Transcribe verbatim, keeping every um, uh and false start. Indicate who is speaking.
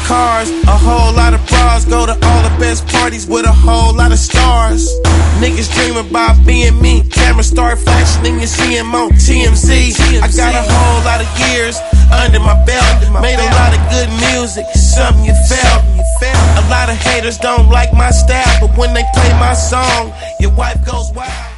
Speaker 1: cars, a whole lot of bras. Go to all the best parties with a whole lot of stars. Niggas dream about being me. Cameras start flashing and you see him on T M Z. I got a whole lot of years under my belt. Made a lot of good music, something you felt. A lot of haters don't like my style, but when they play my song, your wife goes wild.